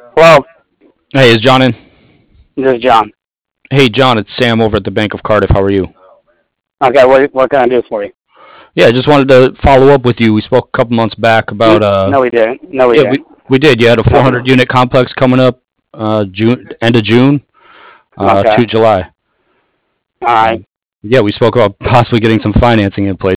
Hello, Hey, is John in? this is John. Hey, John, it's Sam over at the Bank of Cardiff. How are you? Okay, what can I do for you? Yeah, I just wanted to follow up with you. We spoke a couple months back about No, we didn't. No, we yeah, didn't. we did. You had a No. 400 unit complex coming up June end of June Okay. to July. All right. Yeah, we spoke about possibly getting some financing in place.